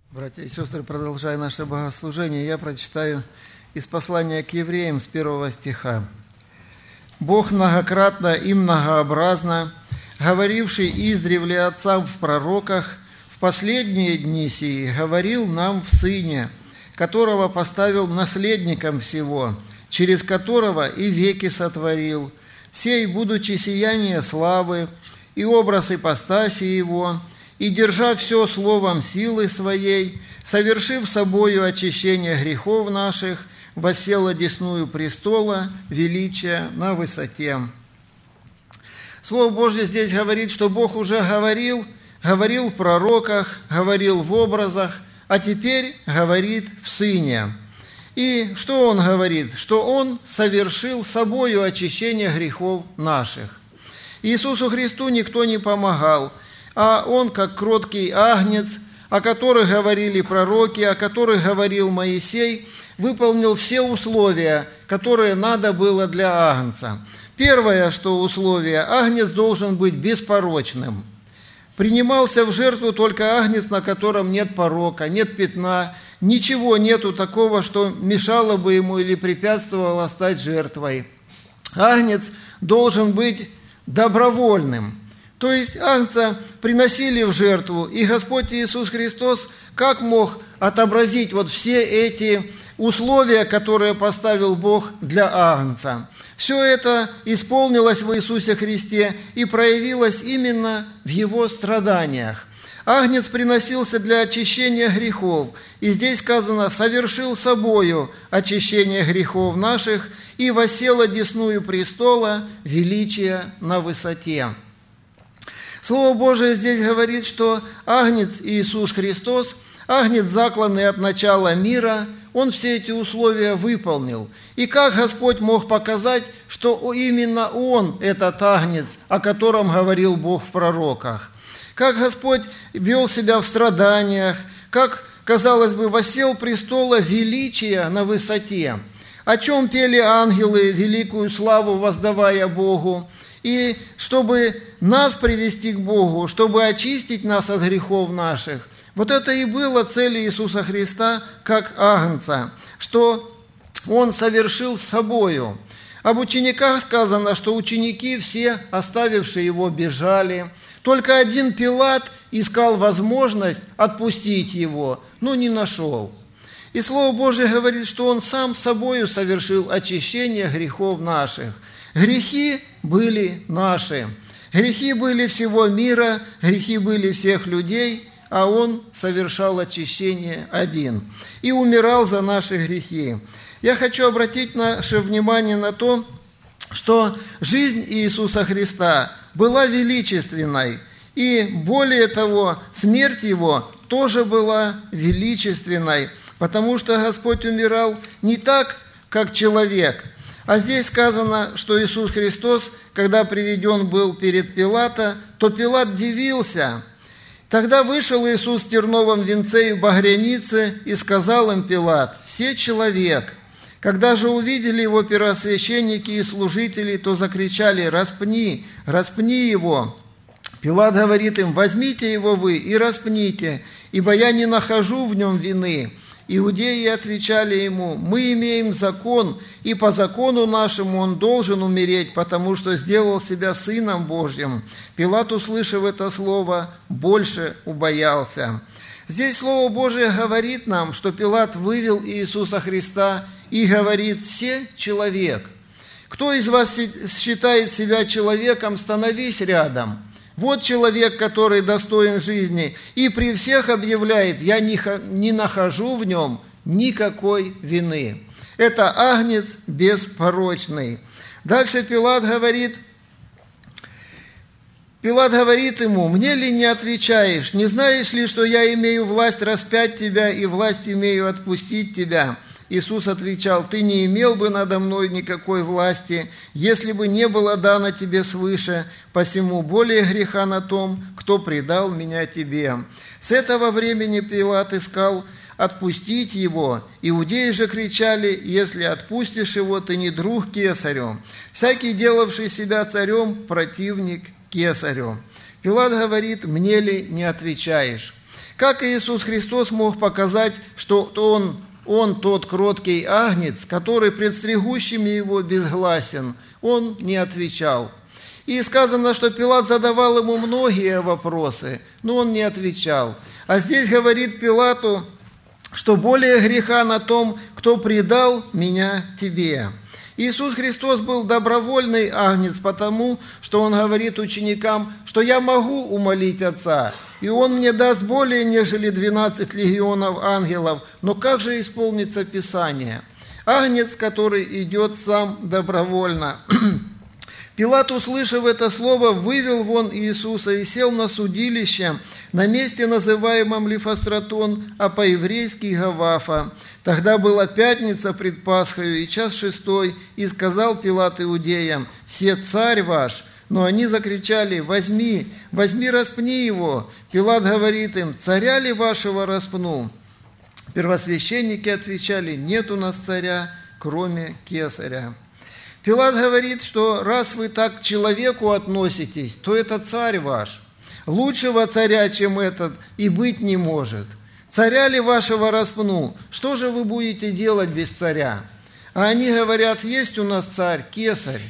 Братья и сестры, продолжая наше богослужение, я прочитаю из послания к евреям с 1 стиха. «Бог многократно и многообразно, говоривший издревле отцам в пророках, в последние дни сии говорил нам в Сыне, которого поставил наследником всего, через которого и веки сотворил, сей, будучи сияние славы и образ ипостаси Его, и, держа все словом силы Своей, совершив собою очищение грехов наших, воссел одесную престола величия на высоте». Слово Божье здесь говорит, что Бог уже говорил в пророках, говорил в образах, а теперь говорит в Сыне. И что Он говорит? Что Он совершил собою очищение грехов наших. Иисусу Христу никто не помогал, а Он, как кроткий агнец, о которых говорили пророки, о которых говорил Моисей, выполнил все условия, которые надо было для агнца. Первое, что условие, агнец должен быть беспорочным. Принимался в жертву только агнец, на котором нет порока, нет пятна, ничего нету такого, что мешало бы ему или препятствовало стать жертвой. Агнец должен быть добровольным. То есть агнца приносили в жертву, и Господь Иисус Христос как мог отобразить вот все эти условия, которые поставил Бог для агнца? Все это исполнилось в Иисусе Христе и проявилось именно в Его страданиях. Агнец приносился для очищения грехов, и здесь сказано: «совершил собою очищение грехов наших и воссел одесную престола величия на высоте». Слово Божие здесь говорит, что агнец Иисус Христос, агнец, закланный от начала мира, Он все эти условия выполнил. И как Господь мог показать, что именно Он, этот агнец, о котором говорил Бог в пророках? Как Господь вел себя в страданиях, как, казалось бы, воссел престола величия на высоте? О чем пели ангелы, великую славу воздавая Богу? И чтобы нас привести к Богу, чтобы очистить нас от грехов наших, вот это и было цель Иисуса Христа как агнца, что Он совершил собою. Об учениках сказано, что ученики все, оставившие Его, бежали. Только один Пилат искал возможность отпустить Его, но не нашел. И Слово Божие говорит, что Он сам собою совершил очищение грехов наших. Грехи были наши, грехи были всего мира, грехи были всех людей, а Он совершал очищение один и умирал за наши грехи. Я хочу обратить наше внимание на то, что жизнь Иисуса Христа была величественной, и более того, смерть Его тоже была величественной, потому что Господь умирал не так, как человек. А здесь сказано, что Иисус Христос, когда приведен был перед Пилата, то Пилат дивился. Тогда вышел Иисус в терновом венце и багрянице, и сказал им Пилат: «Се человек». Когда же увидели Его первосвященники и служители, то закричали: «Распни, распни Его». Пилат говорит им: «Возьмите Его вы и распните, ибо я не нахожу в Нем вины». Иудеи отвечали Ему: «Мы имеем закон, и по закону нашему Он должен умереть, потому что сделал себя Сыном Божьим». Пилат, услышав это слово, больше убоялся. Здесь Слово Божие говорит нам, что Пилат вывел Иисуса Христа и говорит: «Се человек». Кто из вас считает себя человеком, становись рядом. Вот человек, который достоин жизни, и при всех объявляет: «Я не нахожу в нем никакой вины». Это агнец беспорочный. Дальше Пилат говорит ему: «Мне ли не отвечаешь? Не знаешь ли, что я имею власть распять тебя и власть имею отпустить тебя?» Иисус отвечал: «Ты не имел бы надо мной никакой власти, если бы не было дано тебе свыше, посему более греха на том, кто предал меня тебе». С этого времени Пилат искал отпустить его. Иудеи же кричали: «Если отпустишь его, ты не друг кесарю. Всякий, делавший себя царем, противник кесарю». Пилат говорит: «Мне ли не отвечаешь?» Как Иисус Христос мог показать, что Он тот кроткий агнец, который пред стригущими Его безгласен? Он не отвечал. И сказано, что Пилат задавал Ему многие вопросы, но Он не отвечал. А здесь говорит Пилату, что более греха на том, кто предал меня тебе. Иисус Христос был добровольный агнец, потому что Он говорит ученикам, что я могу умолить Отца, и Он мне даст более, нежели 12 легионов ангелов. Но как же исполнится Писание? Агнец, который идет сам добровольно. Пилат, услышав это слово, вывел вон Иисуса и сел на судилище на месте, называемом Лифостратон, а по-еврейски Гавафа. Тогда была пятница пред Пасхою и час 6, и сказал Пилат иудеям: «Се царь ваш». Но они закричали: «Возьми, распни его». Пилат говорит им: «Царя ли вашего распну?» Первосвященники отвечали: «Нет у нас царя, кроме Кесаря». Пилат говорит, что раз вы так к человеку относитесь, то это царь ваш. Лучшего царя, чем этот, и быть не может. Царя ли вашего распну? Что же вы будете делать без царя? А они говорят: есть у нас царь, Кесарь.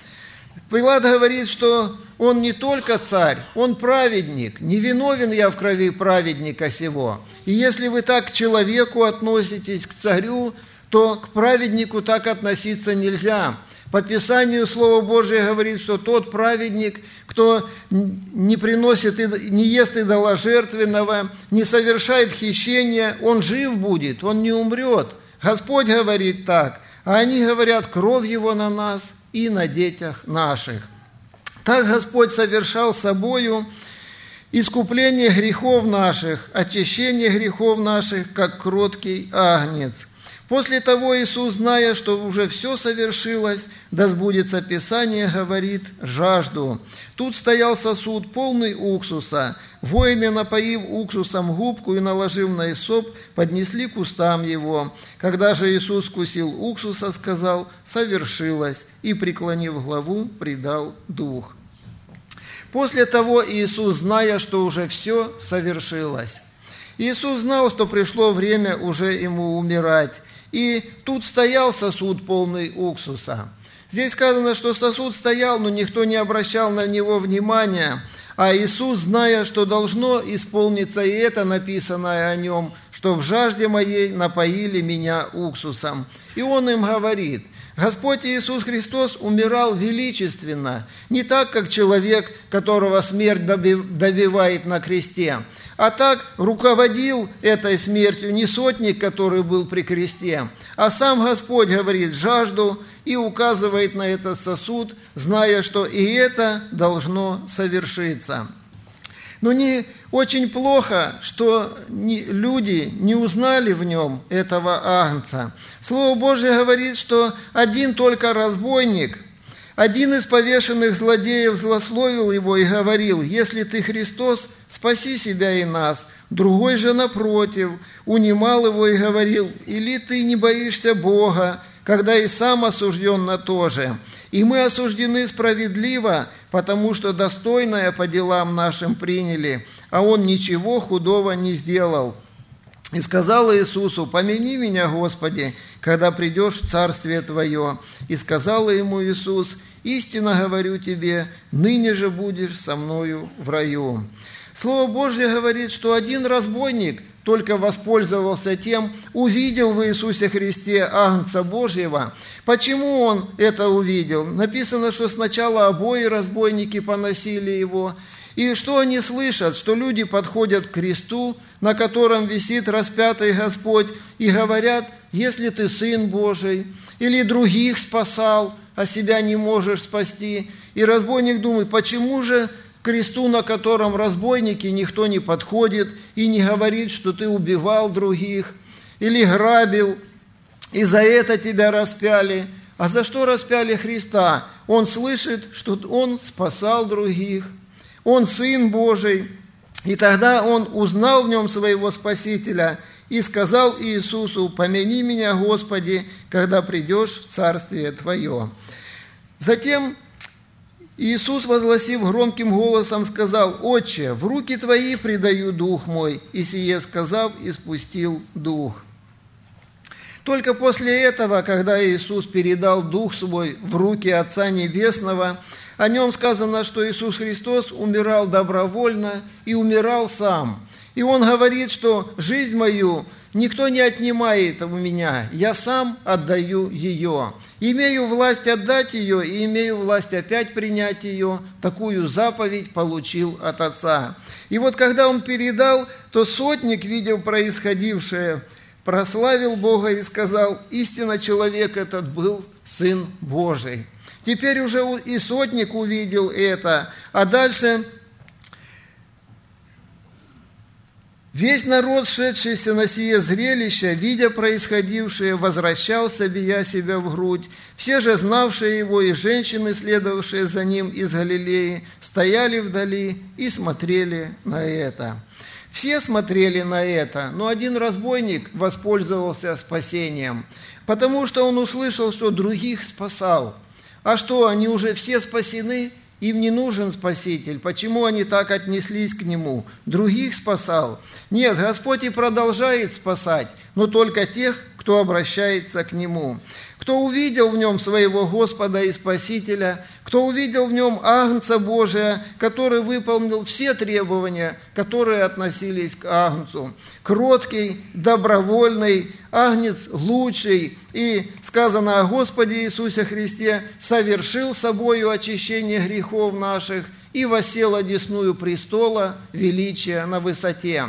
Пилат говорит, что он не только царь, он праведник. Не виновен я в крови праведника сего. И если вы так к человеку относитесь, к царю, то к праведнику так относиться нельзя. По Писанию Слово Божие говорит, что тот праведник, кто не приносит, не ест идоложертвенного, не совершает хищения, он жив будет, он не умрет. Господь говорит так, а они говорят: кровь Его на нас и на детях наших. Так Господь совершал собою искупление грехов наших, очищение грехов наших, как кроткий агнец. После того Иисус, зная, что уже все совершилось, да сбудется Писание, говорит: жажду. Тут стоял сосуд, полный уксуса. Воины, напоив уксусом губку и наложив на исоп, поднесли к устам его. Когда же Иисус вкусил уксуса, сказал: совершилось, и, преклонив главу, предал дух. После того Иисус, зная, что уже все совершилось. Иисус знал, что пришло время уже ему умирать. И тут стоял сосуд, полный уксуса. Здесь сказано, что сосуд стоял, но никто не обращал на него внимания. А Иисус, зная, что должно исполниться и это написанное о нем, что в жажде моей напоили меня уксусом. И Он им говорит: Господь Иисус Христос умирал величественно, не так, как человек, которого смерть добивает на кресте, а так руководил этой смертью не сотник, который был при кресте, а сам Господь говорит: жажду, и указывает на этот сосуд, зная, что и это должно совершиться. Но не очень плохо, что люди не узнали в нем этого агнца. Слово Божие говорит, что один только разбойник, один из повешенных злодеев злословил его и говорил: если ты Христос, спаси себя и нас. Другой же, напротив, унимал его и говорил: или ты не боишься Бога, когда и сам осужден на то же. И мы осуждены справедливо, потому что достойное по делам нашим приняли, а он ничего худого не сделал. И сказал Иисусу: помяни меня, Господи, когда придешь в Царствие Твое. И сказал ему Иисус: истинно говорю тебе, ныне же будешь со мною в раю. Слово Божье говорит, что один разбойник только воспользовался тем, увидел в Иисусе Христе Агнца Божьего. Почему он это увидел? Написано, что сначала обои разбойники поносили его. И что они слышат? Что люди подходят к кресту, на котором висит распятый Господь, и говорят: если ты Сын Божий, или других спасал, а себя не можешь спасти. И разбойник думает: почему же к кресту, на котором разбойники, никто не подходит и не говорит, что ты убивал других или грабил, и за это тебя распяли. А за что распяли Христа? Он слышит, что Он спасал других, Он Сын Божий. И тогда он узнал в нем своего Спасителя и сказал Иисусу: помяни меня, Господи, когда придешь в Царствие Твое. Затем И Иисус, возгласив громким голосом, сказал: «Отче, в руки Твои предаю дух мой». И сие сказав, испустил дух. Только после этого, когда Иисус передал Дух Свой в руки Отца Небесного, о Нем сказано, что Иисус Христос умирал добровольно и умирал сам. И Он говорит, что жизнь мою никто не отнимает у меня, я сам отдаю ее. Имею власть отдать ее и имею власть опять принять ее. Такую заповедь получил от Отца. И вот когда Он передал, то сотник, видя происходившее, прославил Бога и сказал: «Истинно человек этот был Сын Божий». Теперь уже и сотник увидел это, а дальше весь народ, шедшийся на сие зрелище, видя происходившее, возвращался, бия себя в грудь. Все же, знавшие его, и женщины, следовавшие за ним из Галилеи, стояли вдали и смотрели на это. Все смотрели на это, но один разбойник воспользовался спасением, потому что он услышал, что других спасал. А что, они уже все спасены? Им не нужен Спаситель. Почему они так отнеслись к Нему? Других спасал? Нет, Господь и продолжает спасать, но только тех, кто обращается к Нему. Кто увидел в Нем своего Господа и Спасителя, кто увидел в Нем Агнца Божия, который выполнил все требования, которые относились к Агнцу. Кроткий, добровольный, Агнец лучший. И сказано о Господе Иисусе Христе: совершил собою очищение грехов наших и воссел одесную престола величия на высоте.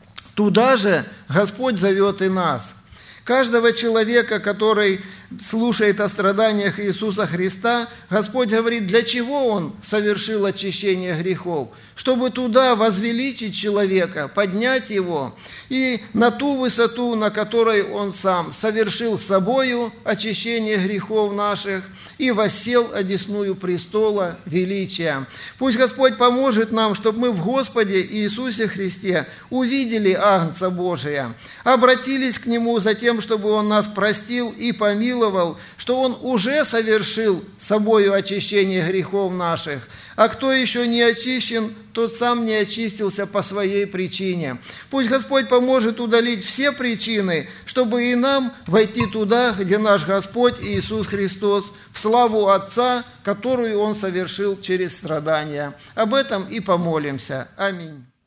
Туда же Господь зовет и нас. Каждого человека, который слушает о страданиях Иисуса Христа, Господь говорит, для чего Он совершил очищение грехов? Чтобы туда возвеличить человека, поднять его, и на ту высоту, на которой Он Сам совершил собою очищение грехов наших и воссел одесную престола величия. Пусть Господь поможет нам, чтобы мы в Господе Иисусе Христе увидели Агнца Божия, обратились к Нему за тем, чтобы Он нас простил и помиловал, что Он уже совершил собою очищение грехов наших. А кто еще не очищен, тот сам не очистился по своей причине. Пусть Господь поможет удалить все причины, чтобы и нам войти туда, где наш Господь Иисус Христос, в славу Отца, которую Он совершил через страдания. Об этом и помолимся. Аминь.